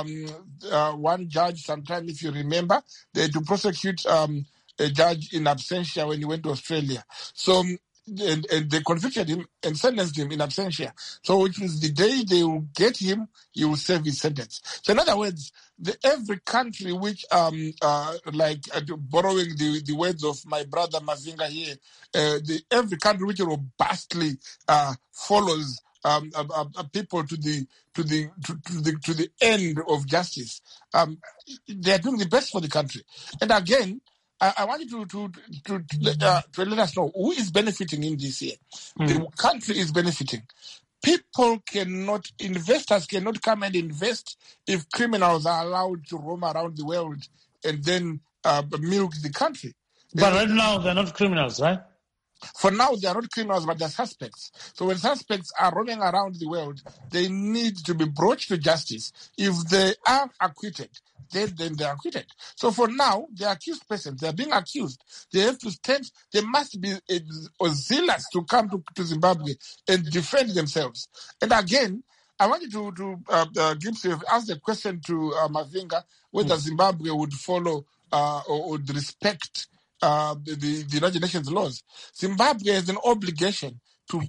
one judge sometime, if you remember. They had to prosecute a judge in absentia when he went to Australia. So, and they convicted him and sentenced him in absentia. So it was the day they will get him, he will serve his sentence. So in other words, every country which, borrowing the words of my brother Mavinga here, every country which robustly follows people to the end of justice, they are doing the best for the country. And again, I want you to let us know who is benefiting in this year. The country is benefiting. Investors cannot come and invest if criminals are allowed to roam around the world and then milk the country. But right now, they're not criminals, right? For now, they are not criminals, but they're suspects. So when suspects are roaming around the world, they need to be brought to justice. If they are acquitted, then they are acquitted. So for now, the accused persons, they are being accused. They have to stand, they must be zealous to come to Zimbabwe and defend themselves. And again, I want you to ask the question to Mavinga, whether Zimbabwe would follow or would respect the United Nations laws. Zimbabwe has an obligation to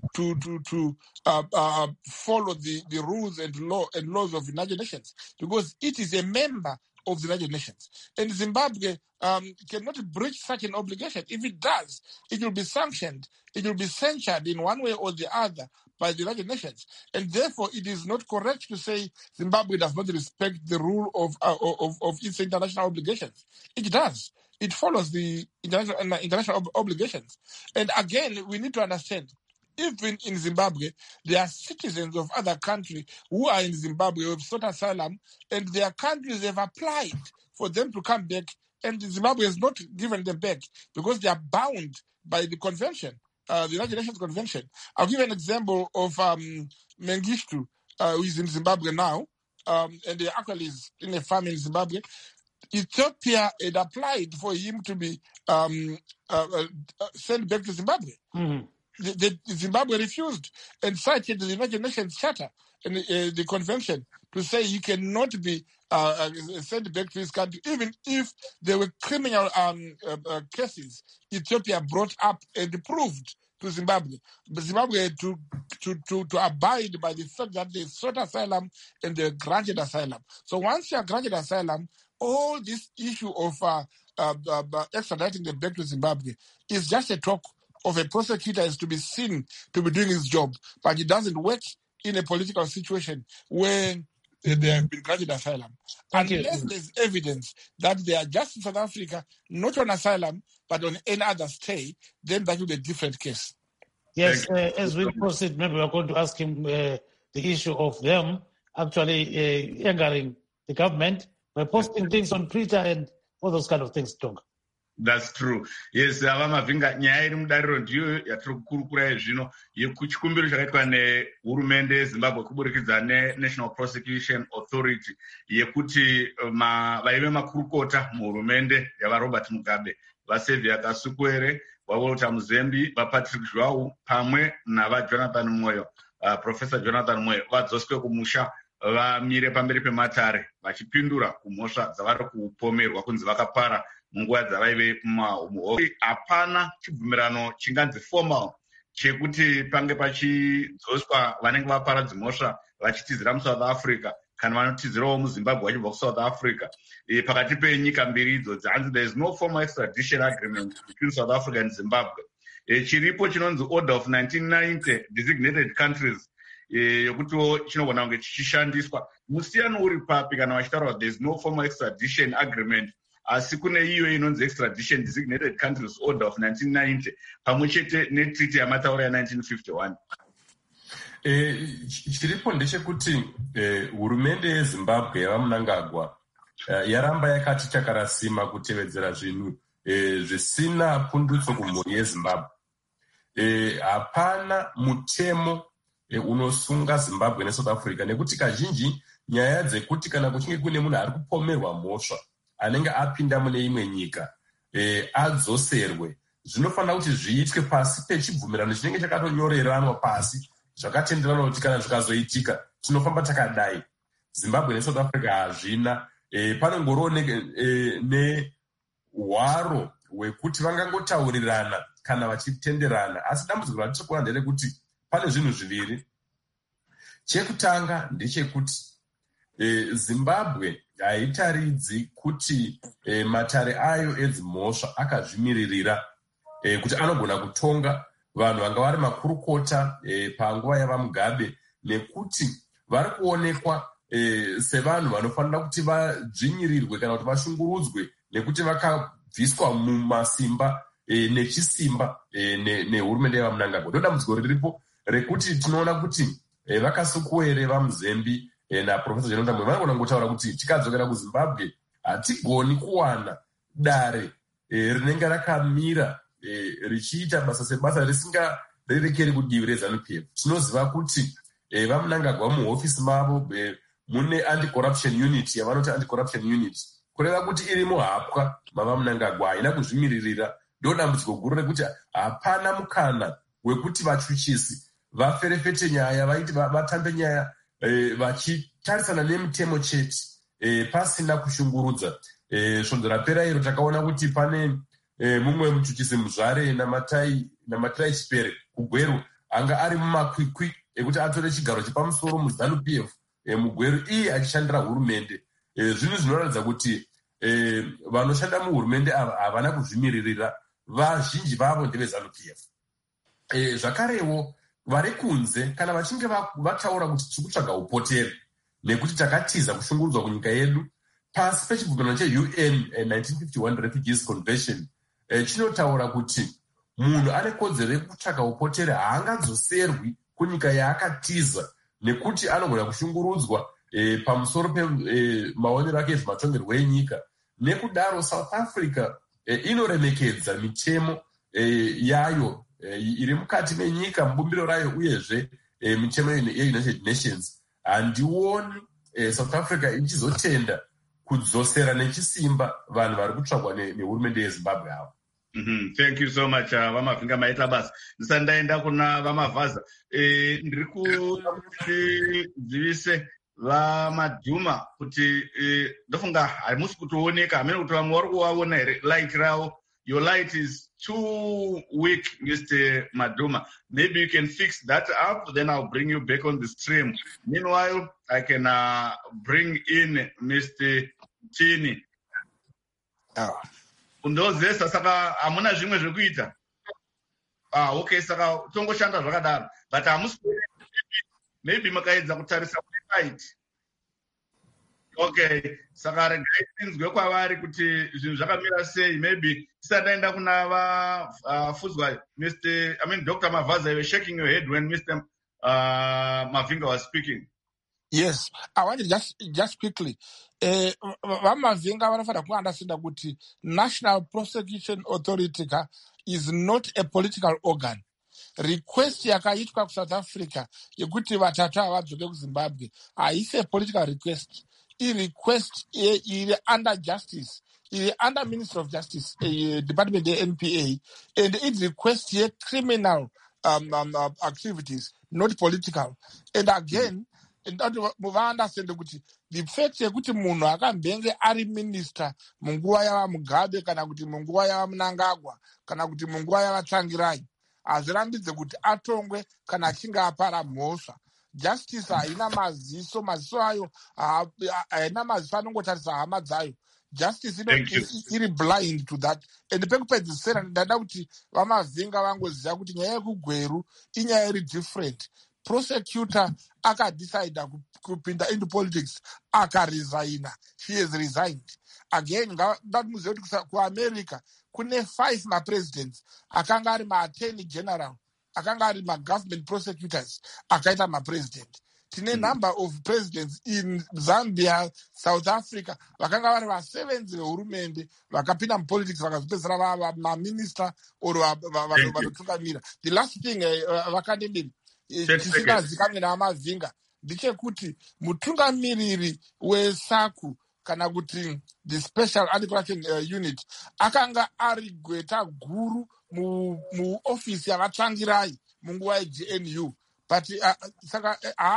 follow the rules and laws of the United Nations, because it is a member of the United Nations. And Zimbabwe cannot breach such an obligation. If it does, it will be sanctioned. It will be censured in one way or the other by the United Nations. And therefore, it is not correct to say Zimbabwe does not respect the rule of its international obligations. It does. It follows the international obligations. And again, we need to understand, even in Zimbabwe, there are citizens of other countries who are in Zimbabwe who have sought asylum, and their countries have applied for them to come back, and Zimbabwe has not given them back because they are bound by the convention, the United Nations Convention. I'll give an example of Mengistu, who is in Zimbabwe now, and he actually is in a farm in Zimbabwe. Ethiopia had applied for him to be sent back to Zimbabwe. Mm-hmm. The Zimbabwe refused and cited the United Nations Charter and the convention to say he cannot be sent back to his country, even if there were criminal cases Ethiopia brought up and proved to Zimbabwe. But Zimbabwe had to abide by the fact that they sought asylum and they granted asylum. So once you are granted asylum, all this issue of extraditing them back to Zimbabwe is just a talk of a prosecutor is to be seen to be doing his job, but it doesn't work in a political situation where they have been granted asylum. Unless there's evidence that they are just in South Africa, not on asylum, but on any other stay, then that will be a different case. Yes, as we proceed, maybe we're going to ask him the issue of them actually angering the government by posting things on Twitter and all those kind of things, Tonga. That's true. Yes, Mavhinga, nyaya iri mudariro ndiyo yatiri kukurukura zvino yekuchikumbiro chakaitwa nehurumende yeZimbabwe kuburikidza neNational Prosecution Authority yekuti vaive makurukota muhurumende yavaRobert Mugabe, vaSevia Kasukwere, vaWalter Muzembi, vaPatrick Zhwau pamwe navaJonathan Moyo, Professor Jonathan Moyo vadzoswe kumusha vamire pamberi pematare vachipindura kumhosva dzavari kupomerwa kunzi vakapara munguva dzavaive muhofisi. Hapana chibvumirano chinganzi formal chekuti pange pachidzoswa vanenge vapara dzimhosva vachitizira muSouth Africa kana vanotizirawo muZimbabwe vachibva kuSouth Africa. Pakati penyika mbiri idzo dzinzi there is no formal extradition agreement between South Africa and Zimbabwe. Chiripo chinonzi Order of 1990 Designated Countries yokutiwo chinogona kunge chichishandiswa. Musiyano uri papi kana vachitaura there is no formal extradition agreement, asi kune iyo inonzi Extradition Designated Countries Order of 1990 pamwe chete netreaty yamataura ya1951. Chiripo ndechekuti hurumende yeZimbabwe yavaMnangagwa yaramba yakati chakarasima kutevedzera zvinhu zvisina pundutso kumhuri yeZimbabwe. Hapana mutemo unosunga Zimbabwe neSouth Africa, nekuti kazhinji nyaya dzekuti kana kuchinge kune munhu ari kupomerwa mhosva anenge apinda mune imwe nyika adzoserwe, zvinofanira kuti zviitwe pasi pechibvumirano chinenge chakatonyoreranwa pasi zvakatenderana kuti kana zvikazoitika tinofamba takadai. Zimbabwe neSouth Africa hazvina. Panongoriwo nehwaro hwekuti vangangotaurirana kana vachitenderana, asi dambudziko ratiri kuona nderekuti pane zvinhu zviviri. Chekutanga ndechekuti Zimbabwe haitaridzi kuti matare ayo edzimhosva akazvimiririra kuti anogona kutonga vanhu vanga vari makurukota panguva yavaMugabe, nekuti vari kuonekwa sevanhu vanofanira kuti vadzvinyirirwe kana kuti vashungurudzwe nekuti vakabviswa mumasimba nechisimba nehurumende yavaMnangagwa. Ndodambudziko riripo rekuti tinoona kuti vaKasukwere, vaMuzembi naProfesa Jonathan Moyo vanogona kungotaura kuti tikadzokera kuZimbabwe hatigoni kuwana dare rinenge rakamira richiita basa sebasa risingarerekeri kudivi reZANU-PF. Tinoziva kuti vaMnangagwa muhofisi mavo mune anti-corruption unit yavanoti anti-corruption unit, kureva kuti iri muhapwa mavaMnangagwa haina kuzvimiririra. Ndodambudziko guru rekuti hapana mukana wekuti vachuchisi vaferefete nyaya, vaiti vatambe nyaya vachitarisana nemitemo chete pasina kushungurudza. Svondo rapera iro takaona kuti pane mumwe muchuchisi muzvare namatai chipere kugweru anga ari mumakwikwi ekuti atore chigaro chepamusoro muZANU-PF mugweru iye achishandira hurumende. Zvinhu zvinoratidza kuti vanoshanda muhurumende havana kuzvimiririra, vazhinji vavo ndeveZANU-PF. Zvakarewo vari kunze kana vachinge vataura kuti tiri kutsvaga upotere nekuti takatiza kushungurudzwa kunyika yedu pasi pechibvumirano cheUN 1951 Refugees Convention chinotaura kuti munhu ane kodzero yekutsvaga upotere haangadzoserwi kunyika yaakatiza nekuti anogona kushungurudzwa pamusoro pemaonero ake ezvematongerwo enyika. Nekudaro South Africa inoremekedza mitemo yayo iri mukati menyika mubumbiro rayo uyezve mitemo yeUnited Nations. Handioni South Africa ichizotenda kudzosera nechisimba vanhu vari kutsvagwa nehurumende yeZimbabwe avo. Thank you so much vamavhinga maita basa. Ndisati ndaenda kuna vamavhaza ndiri kudzivise vamadhuma kuti ndofunga hamusi kutooneka, hamene kuti vamwe vari kuvaona here light ravo. Your light is too weak, Mr. Maduma. Maybe you can fix that up, then I'll bring you back on the stream. Meanwhile, I can bring in Mr. Chini. Undozesa saka hamuna zvimwe zvekuita. Okay, saka tongoshanda zvakadaro. But hamusi maybe makaedza kutarisa kuti light. Okay, saka regai tinzwe kwavari kuti zvinhu zvakamira sei. Maybe tisadaenda kuna vafuzwa Dr. Mavaza, you were shaking your head when Mr. Mavinga was speaking. Yes, I wanted just quickly. Mavinga vanofanira kuunderstand kuti National Prosecution Authority is not a political organ. Request yakaitwa kuSouth Africa yekuti vatatu avadzoke kuZimbabwe haisi a political request. Request under justice, under Minister of Justice, Department of NPA, and it requests criminal activities, not political. And again, understand the fact that munhu akambenge ari minister munguva yava Mugabe kana kuti munguva yava Mnangagwa kana kuti munguva yava Tsvangirai hazvirambidze kuti atongwe kana achinge apara mhosva. Justice haina maziso ayo haina maziso anongotarisa hama dzayo. Justice iri blind to that. And pekupedzisira ndada kuti vamavhinga vangoziva kuti nyaya yekugweru inyaya iri different. Prosecutor akadecide kupinda into politics akaresigna. She has resigned. Again, ngatimuzive kuti kuAmerica kune 5 mapresidents akanga ari maattorney general, akanga ari magovernment prosecutors, akaita mapresident. Tine number of presidents in Zambia, South Africa, vakanga vari vasevenzi vehurumende vakapinda mupolitics vakazopedzisira vava maminister or vanotungamira. The last thing vakandemberi tisingazikamwe navamavhinga ndechekuti mutungamiriri weSACU kana kuti the Special Anti-Corruption Unit akanga ari gweta guru muofisi yavatsvangirai munguva yeGNU. But saka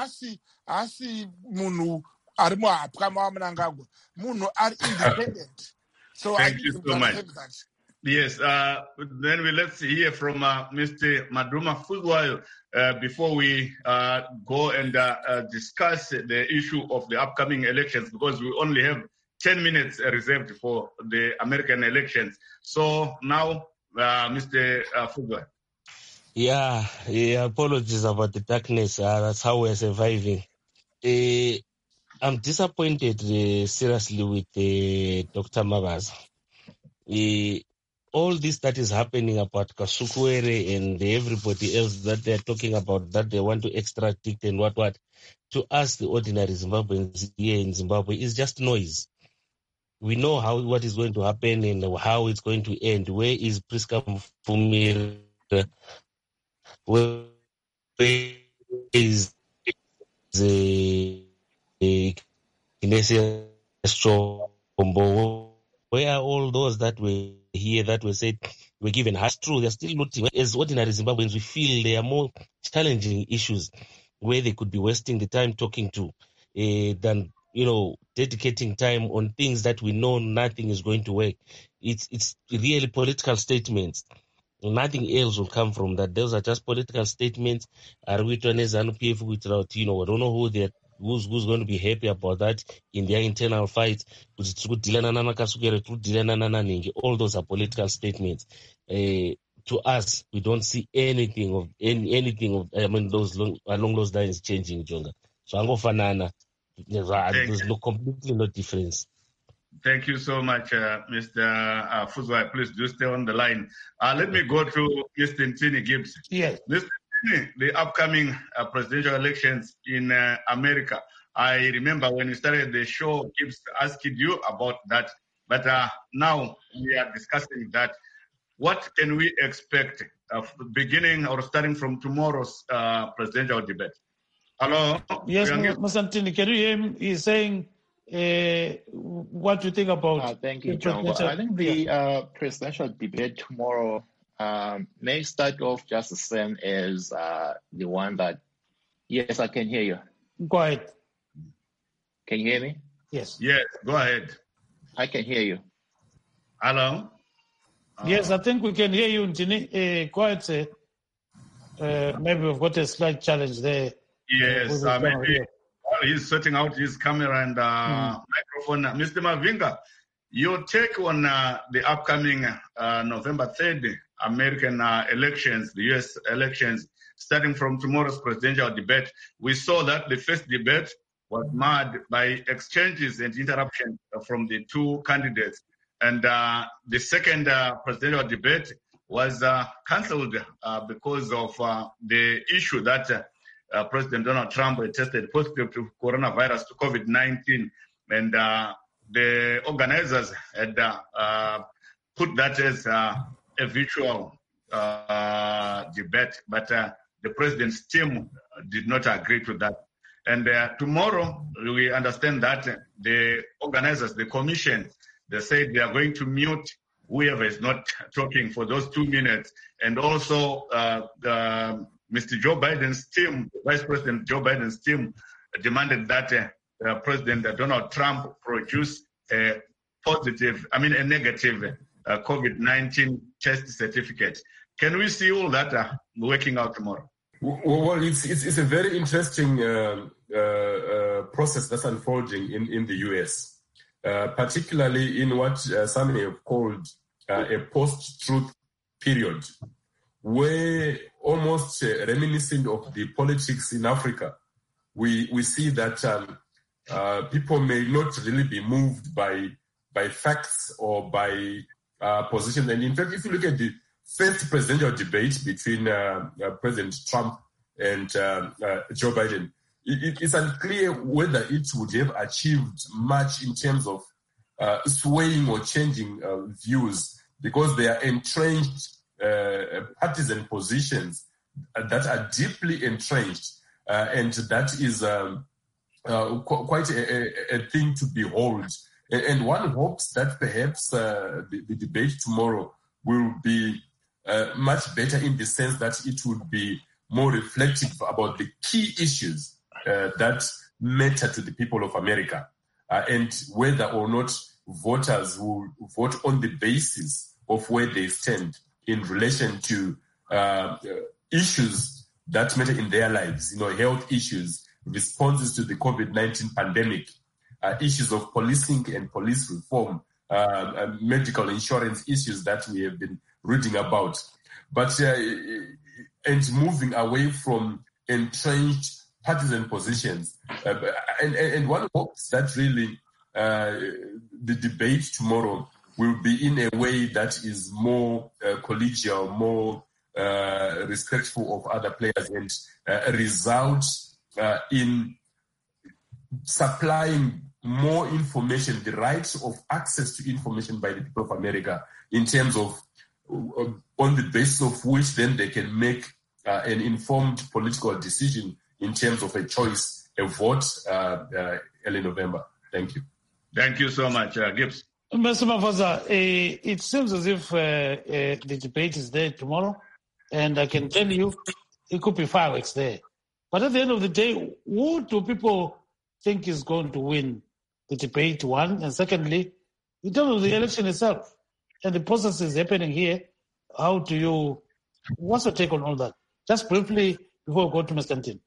haasi munhu ari muhapwa maMnangagwa, munhu ari independent. So thank you so much. That. Yes, then let's hear from Mr. Maduma Fuzwayo before we go and discuss the issue of the upcoming elections, because we only have 10 minutes reserved for the American elections. So now, Mr. Fuzwayo. Yeah, apologies about the darkness. That's how we're surviving. I'm disappointed seriously with Dr. Mavaza. All this that is happening about Kasukuwere and everybody else that they're talking about, that they want to extradict and what, to us, the ordinary Zimbabweans here in Zimbabwe, is just noise. We know what is going to happen and how it's going to end. Where is Priska Mfumir? Where is the Kinesia Strombo? Where are all those that were here that were said were given? That's true. They're still looting. As ordinary Zimbabweans, we feel there are more challenging issues where they could be wasting the time talking to than dedicating time on things that we know nothing is going to work. It's really political statements. Nothing else will come from that. Those are just political statements. I don't know who's going to be happy about that in their internal fights. All those are political statements. To us, we don't see anything of along those lines changing, Jonga. So there's completely no difference. Thank you so much, Mr. Fuzwa. Please do stay on the line. Let me go to Mr. Ntini Gibbs. Yes. Mr. Ntini, the upcoming presidential elections in America. I remember when we started the show, Gibbs asked you about that. But now we are discussing that. What can we expect beginning or starting from tomorrow's presidential debate? Hello? Yes, Mr. Ntini, can you hear him? He's saying what you think about... thank you, John. Well, I think the presidential debate tomorrow may start off just the same as the one that... Yes, I can hear you. Go ahead. Can you hear me? Yes. Yes, go ahead. I can hear you. Hello? Yes, I think we can hear you, Ntini. Go ahead, say. Maybe we've got a slight challenge there. Yes, maybe he's sorting out his camera and microphone. Mr. Mavinga, your take on the upcoming November 3rd American elections, the U.S. elections, starting from tomorrow's presidential debate. We saw that the first debate was marred by exchanges and interruptions from the two candidates. And the second presidential debate was cancelled because of the issue that President Donald Trump had tested positive to coronavirus, to COVID-19. And the organizers had put that as a virtual debate. But the president's team did not agree to that. And tomorrow, we understand that the organizers, the commission, they said they are going to mute whoever is not talking for those 2 minutes. And also, Mr. Joe Biden's team, Vice President Joe Biden's team, demanded that President Donald Trump produce a negative COVID-19 test certificate. Can we see all that working out tomorrow? Well, it's a very interesting process that's unfolding in the U.S., particularly in what some have called a post-truth period, where almost reminiscent of the politics in Africa, we see that people may not really be moved by facts or by positions. And in fact, if you look at the first presidential debate between President Trump and Joe Biden, it's unclear whether it would have achieved much in terms of swaying or changing views, because they are entrenched partisan positions that are deeply entrenched, and that is quite a thing to behold. And one hopes that perhaps the debate tomorrow will be much better in the sense that it would be more reflective about the key issues that matter to the people of America, and whether or not voters will vote on the basis of where they stand in relation to issues that matter in their lives, health issues, responses to the COVID-19 pandemic, issues of policing and police reform, medical insurance issues that we have been reading about. But and moving away from entrenched partisan positions. And one hopes that really the debate tomorrow will be in a way that is more collegial, more respectful of other players, and result in supplying more information, the rights of access to information by the people of America, in terms of on the basis of which then they can make an informed political decision in terms of a choice, a vote early November. Thank you. Thank you so much, Gibbs. Mr. Mafaza, it seems as if the debate is there tomorrow, and I can tell you it could be fireworks there. But at the end of the day, who do people think is going to win the debate, one? And secondly, in terms of the election itself and the processes happening here, what's your take on all that? Just briefly before we go to Mr. Ntini.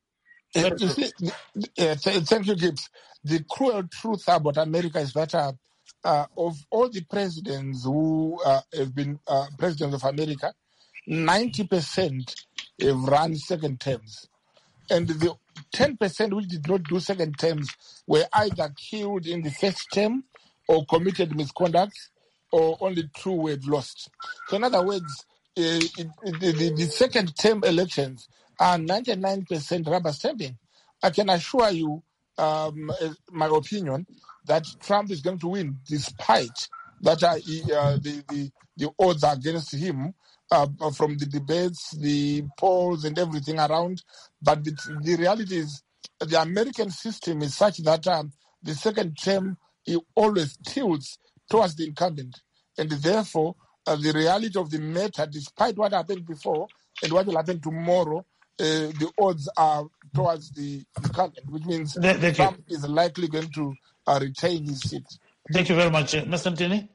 Thank you, Gibbs. The cruel truth about America is that of all the presidents who have been presidents of America, 90% have run second terms. And the 10% which did not do second terms were either killed in the first term or committed misconduct, or only two were lost. So in other words, the second term elections are 99% rubber stamping. I can assure you, my opinion, that Trump is going to win, despite that the odds are against him from the debates, the polls, and everything around. But the reality is, the American system is such that the second term it always tilts towards the incumbent, and therefore the reality of the matter, despite what happened before and what will happen tomorrow, the odds are towards the incumbent, which means Trump is likely going to retain his seat. Thank you very much, Mr. Ntini.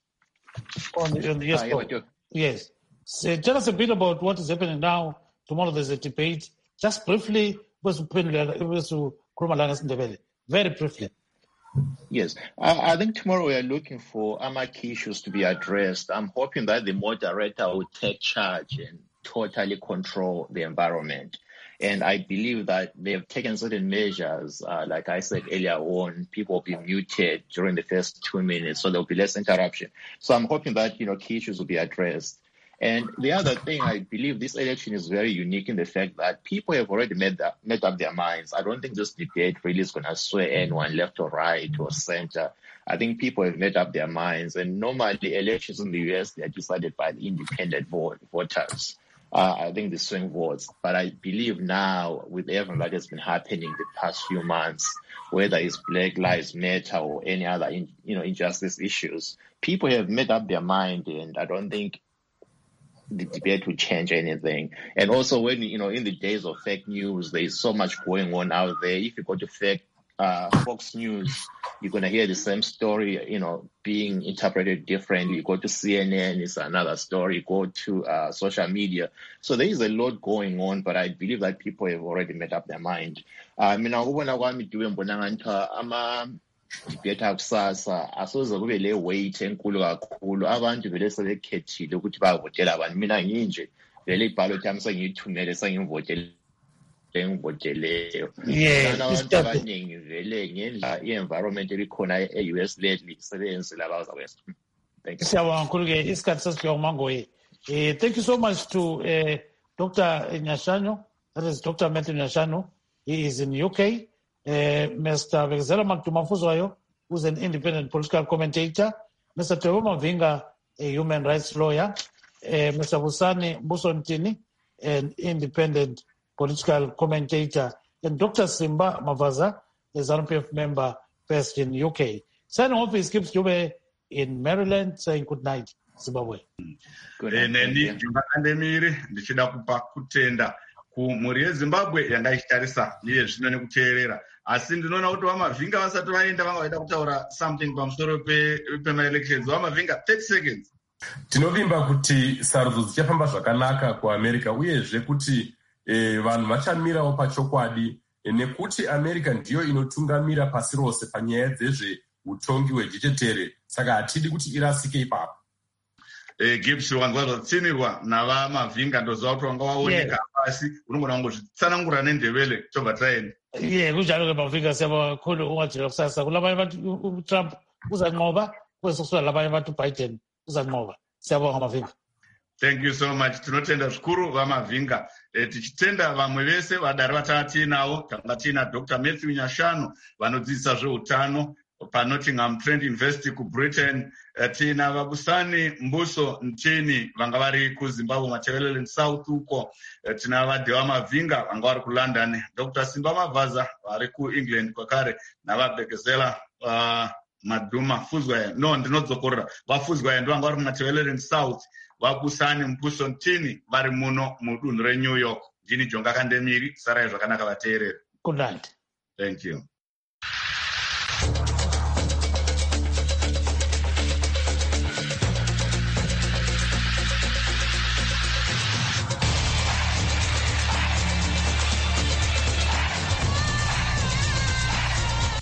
Yes. So tell us a bit about what is happening now. Tomorrow there's a debate. Just briefly, very briefly. Yes, I think tomorrow we are looking for key issues to be addressed. I'm hoping that the moderator will take charge and totally control the environment. And I believe that they have taken certain measures. Like I said earlier on, people will be muted during the first 2 minutes, so there will be less interruption. So I'm hoping that, key issues will be addressed. And the other thing, I believe this election is very unique in the fact that people have already made up their minds. I don't think this debate really is going to sway anyone left or right or center. I think people have made up their minds. And normally elections in the U.S., they are decided by the independent voters. I think the swing votes. But I believe now, with everything that has been happening the past few months, whether it's Black Lives Matter or any other injustice issues, people have made up their mind, and I don't think the debate will change anything. And also, when in the days of fake news, there is so much going on out there. If you go to Fox News, you're going to hear the same story, being interpreted differently. You go to CNN, it's another story. You go to social media. So there is a lot going on, but I believe that people have already made up their mind. Debate akusasa asoze kube le weight enkulu kakhulu. Abantu vele sebekhethile ukuthi bavotela abantu. Mina nginje vele iballot yami sengiyithumele sengivotele engivoteleyo. Abantu abaningi vele ngendla i-environment ebikhona e-US lately sebenzela abazakwenza. Thank you. Siyabonga kakhulu ke isikhathi sesifika kumangoye. Thank you so much to Dr. Nyashanu. That is Dr. Matthew Nyashanu. He is in UK. Mr. Vekezela Maktumafuzwayo, who's an independent political commentator, Mr. Tebo Mavinga, a human rights lawyer, Mr. Busani Ntini, an independent political commentator, and Dr. Simba Mavaza, a ZANU-PF member based in UK. Signing off is Gibbs Jube in Maryland, saying good night, Zimbabwe. Kumhuri yeZimbabwe yanga ichitarisa iye zvino nekuteerera, asi ndinoona kuti Vamavhinga vasati vaenda vanga vaida kutaura something pamusoro pema-elections. Vamavhinga, 30 seconds. Tinovimba kuti sarudzo dzichafamba zvakanaka kuAmerica, uyezve kuti vanhu vachamirawo pachokwadi, nekuti America ndiyo inotungamira pasi rose panyaya dzezveutongi hwejechetere, saka hatidi kuti irasike ipapo. Gibbs wanga zvatsinirwa naVamavhinga ndoziva kuti wanga waoneka pasi, unogona kungozvitsanangura nendevele tobva taenda. Kunjalo ke Mavinga, siyabonga kakhulu ungajika kusasa. Kulabanye abantu Trump uzanqoba, kwesokusula labanye abantu Biden uzanqoba. Siyabonga Mavinga. Thank you so much. Tinotenda zvikuru Vamavhinga. Tichitenda vamwe vese vadari vatava tiinawo. Tanga tiina Dr. Matthew Nyashanu vanodzidzisa zveutano paNottingham Trent University kuBritain. Tina Vabusani Mbuso Ntini vanga vari kuZimbabwe Matabeleland South uko. Tina Vadewa Mavinga vanga vari kuLondon. Dr. Simba Mavaza vari kuEngland kwakare, navaBhekezela Maduma Fuzwayo. No, ndinodzokorera. Vafuzwayo ndovanga vari kuMatabeleland South. Vabusani Mbuso Ntini vari muno mudunhu reNew York. Ndini Jonga Kandemiri, sarai zvakanaka vateereri. Good night. Thank you.